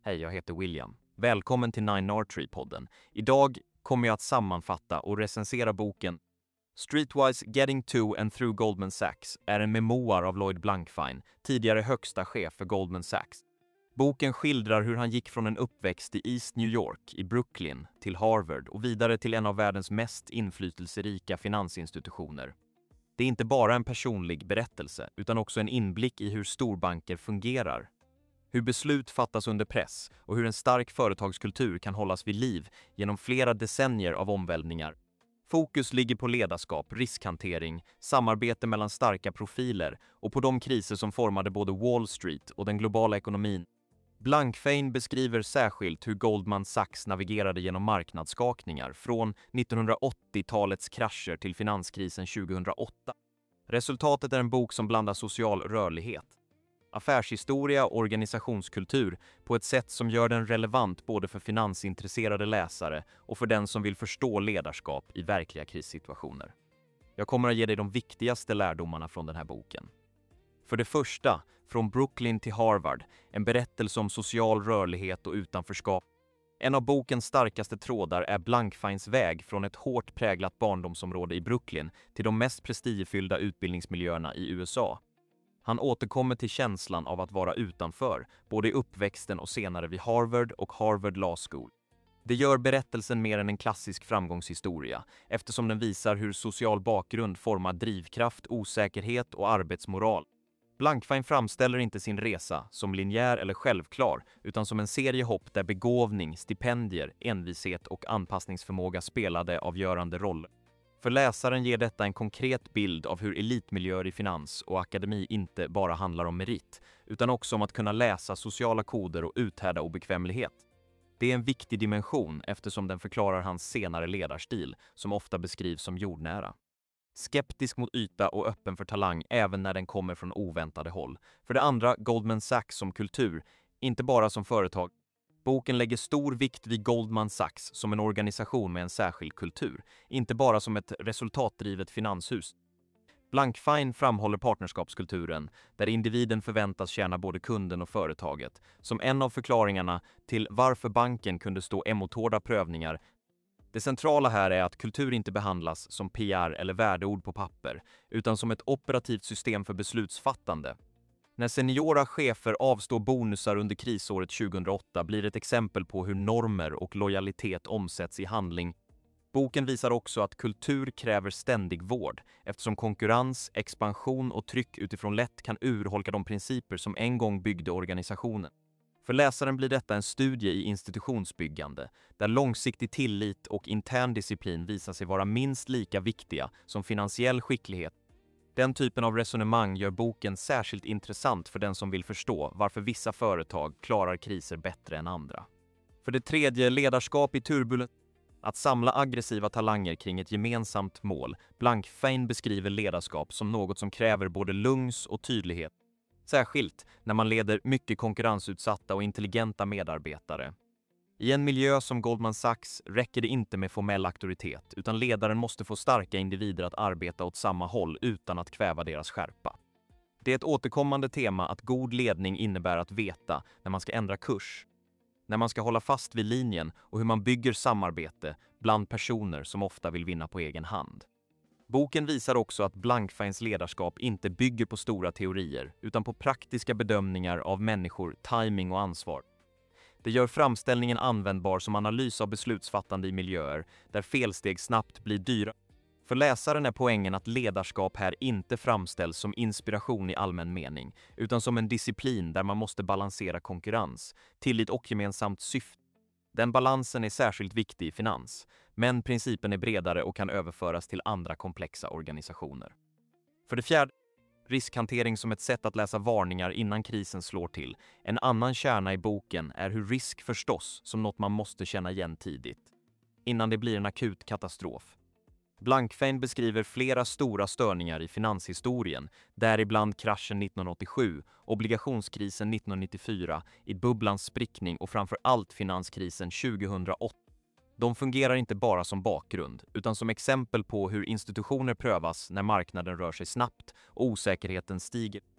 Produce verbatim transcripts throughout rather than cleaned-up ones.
Hej, jag heter William. Välkommen till Nine Archery-podden. Idag kommer jag att sammanfatta och recensera boken Streetwise Getting to and Through Goldman Sachs är en memoar av Lloyd Blankfein, tidigare högsta chef för Goldman Sachs. Boken skildrar hur han gick från en uppväxt i East New York, i Brooklyn, till Harvard och vidare till en av världens mest inflytelserika finansinstitutioner. Det är inte bara en personlig berättelse, utan också en inblick i hur storbanker fungerar. Hur beslut fattas under press och hur en stark företagskultur kan hållas vid liv genom flera decennier av omvälvningar. Fokus ligger på ledarskap, riskhantering, samarbete mellan starka profiler och på de kriser som formade både Wall Street och den globala ekonomin. Blankfein beskriver särskilt hur Goldman Sachs navigerade genom marknadsskakningar från nittonhundraåttiotalets krascher till finanskrisen tjugohundraåtta. Resultatet är en bok som blandar social rörlighet, affärshistoria och organisationskultur på ett sätt som gör den relevant både för finansintresserade läsare och för den som vill förstå ledarskap i verkliga krissituationer. Jag kommer att ge dig de viktigaste lärdomarna från den här boken. För det första, från Brooklyn till Harvard, en berättelse om social rörlighet och utanförskap. En av bokens starkaste trådar är Blankfeins väg från ett hårt präglat barndomsområde i Brooklyn till de mest prestigefyllda utbildningsmiljöerna i U S A. Han återkommer till känslan av att vara utanför, både i uppväxten och senare vid Harvard och Harvard Law School. Det gör berättelsen mer än en klassisk framgångshistoria, eftersom den visar hur social bakgrund formar drivkraft, osäkerhet och arbetsmoral. Blankfein framställer inte sin resa som linjär eller självklar, utan som en serie hopp där begåvning, stipendier, envishet och anpassningsförmåga spelade avgörande roll. För läsaren ger detta en konkret bild av hur elitmiljöer i finans och akademi inte bara handlar om merit, utan också om att kunna läsa sociala koder och uthärda obekvämlighet. Det är en viktig dimension eftersom den förklarar hans senare ledarstil, som ofta beskrivs som jordnära. Skeptisk mot yta och öppen för talang även när den kommer från oväntade håll. För det andra, Goldman Sachs som kultur, inte bara som företag. Boken lägger stor vikt vid Goldman Sachs som en organisation med en särskild kultur, inte bara som ett resultatdrivet finanshus. Blankfein framhåller partnerskapskulturen, där individen förväntas tjäna både kunden och företaget, som en av förklaringarna till varför banken kunde stå emot hårda prövningar. Det centrala här är att kultur inte behandlas som P R eller värdeord på papper, utan som ett operativt system för beslutsfattande. När seniora chefer avstår bonusar under krisåret tjugohundraåtta blir ett exempel på hur normer och lojalitet omsätts i handling. Boken visar också att kultur kräver ständig vård, eftersom konkurrens, expansion och tryck utifrån lätt kan urholka de principer som en gång byggde organisationen. För läsaren blir detta en studie i institutionsbyggande, där långsiktig tillit och intern disciplin visar sig vara minst lika viktiga som finansiell skicklighet. Den typen av resonemang gör boken särskilt intressant för den som vill förstå varför vissa företag klarar kriser bättre än andra. För det tredje, ledarskap i turbulens. Att samla aggressiva talanger kring ett gemensamt mål. Blankfein beskriver ledarskap som något som kräver både lugns och tydlighet. Särskilt när man leder mycket konkurrensutsatta och intelligenta medarbetare. I en miljö som Goldman Sachs räcker det inte med formell auktoritet, utan ledaren måste få starka individer att arbeta åt samma håll utan att kväva deras skärpa. Det är ett återkommande tema att god ledning innebär att veta när man ska ändra kurs, när man ska hålla fast vid linjen och hur man bygger samarbete bland personer som ofta vill vinna på egen hand. Boken visar också att Blankfeins ledarskap inte bygger på stora teorier utan på praktiska bedömningar av människor, timing och ansvar. Det gör framställningen användbar som analys av beslutsfattande i miljöer där felsteg snabbt blir dyra. För läsaren är poängen att ledarskap här inte framställs som inspiration i allmän mening, utan som en disciplin där man måste balansera konkurrens, tillit och gemensamt syfte. Den balansen är särskilt viktig i finans, men principen är bredare och kan överföras till andra komplexa organisationer. För det fjärde, riskhantering som ett sätt att läsa varningar innan krisen slår till. En annan kärna i boken är hur risk förstås som något man måste känna igen tidigt, innan det blir en akut katastrof. Blankfein beskriver flera stora störningar i finanshistorien, däribland kraschen nittonhundraåttiosju, obligationskrisen nittonhundranittiofyra, i bubblans sprickning och framför allt finanskrisen tjugohundraåtta. De fungerar inte bara som bakgrund, utan som exempel på hur institutioner prövas när marknaden rör sig snabbt och osäkerheten stiger.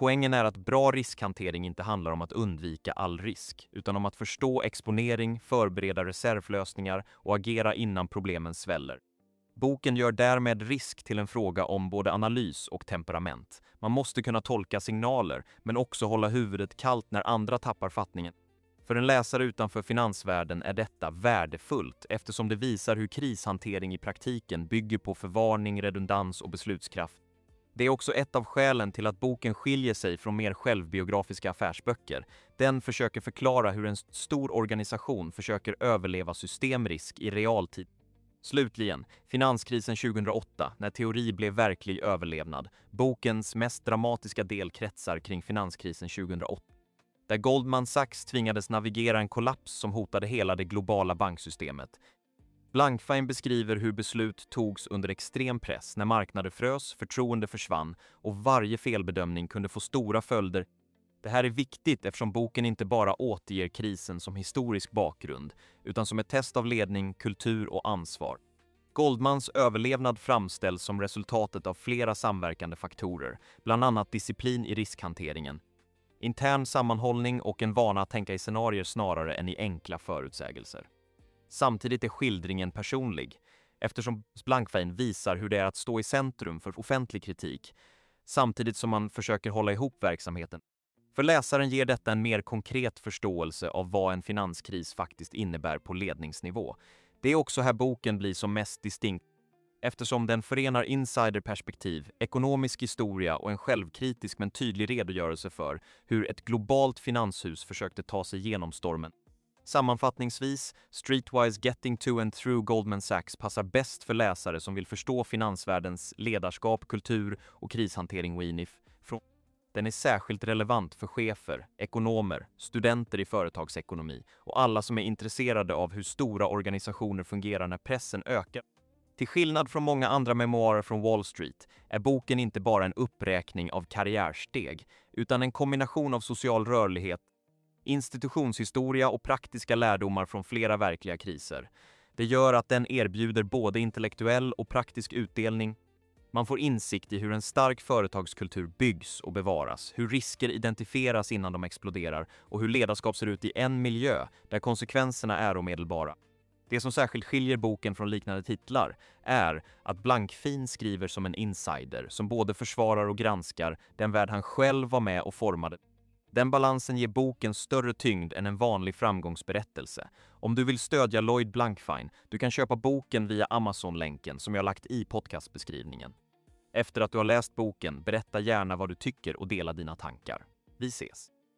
Poängen är att bra riskhantering inte handlar om att undvika all risk, utan om att förstå exponering, förbereda reservlösningar och agera innan problemen sväller. Boken gör därmed risk till en fråga om både analys och temperament. Man måste kunna tolka signaler, men också hålla huvudet kallt när andra tappar fattningen. För en läsare utanför finansvärlden är detta värdefullt eftersom det visar hur krishantering i praktiken bygger på förvarning, redundans och beslutskraft. Det är också ett av skälen till att boken skiljer sig från mer självbiografiska affärsböcker. Den försöker förklara hur en stor organisation försöker överleva systemrisk i realtid. Slutligen, finanskrisen tjugohundraåtta, när teori blev verklig överlevnad. Bokens mest dramatiska del kretsar kring finanskrisen tjugohundraåtta. Där Goldman Sachs tvingades navigera en kollaps som hotade hela det globala banksystemet. Blankfein beskriver hur beslut togs under extrem press när marknader frös, förtroende försvann och varje felbedömning kunde få stora följder. Det här är viktigt eftersom boken inte bara återger krisen som historisk bakgrund, utan som ett test av ledning, kultur och ansvar. Goldmans överlevnad framställs som resultatet av flera samverkande faktorer, bland annat disciplin i riskhanteringen, intern sammanhållning och en vana att tänka i scenarier snarare än i enkla förutsägelser. Samtidigt är skildringen personlig, eftersom Blankfein visar hur det är att stå i centrum för offentlig kritik, samtidigt som man försöker hålla ihop verksamheten. För läsaren ger detta en mer konkret förståelse av vad en finanskris faktiskt innebär på ledningsnivå. Det är också här boken blir som mest distinkt, eftersom den förenar insiderperspektiv, ekonomisk historia och en självkritisk men tydlig redogörelse för hur ett globalt finanshus försökte ta sig genom stormen. Sammanfattningsvis, Streetwise Getting to and Through Goldman Sachs passar bäst för läsare som vill förstå finansvärldens ledarskap, kultur och krishantering W I N I F. Den är särskilt relevant för chefer, ekonomer, studenter i företagsekonomi och alla som är intresserade av hur stora organisationer fungerar när pressen ökar. Till skillnad från många andra memoarer från Wall Street är boken inte bara en uppräkning av karriärsteg, utan en kombination av social rörlighet, institutionshistoria och praktiska lärdomar från flera verkliga kriser. Det gör att den erbjuder både intellektuell och praktisk utdelning. Man får insikt i hur en stark företagskultur byggs och bevaras, hur risker identifieras innan de exploderar och hur ledarskap ser ut i en miljö där konsekvenserna är omedelbara. Det som särskilt skiljer boken från liknande titlar är att Blankfein skriver som en insider som både försvarar och granskar den värld han själv var med och formade. Den balansen ger boken större tyngd än en vanlig framgångsberättelse. Om du vill stödja Lloyd Blankfein, du kan köpa boken via Amazon-länken som jag lagt i podcastbeskrivningen. Efter att du har läst boken, berätta gärna vad du tycker och dela dina tankar. Vi ses!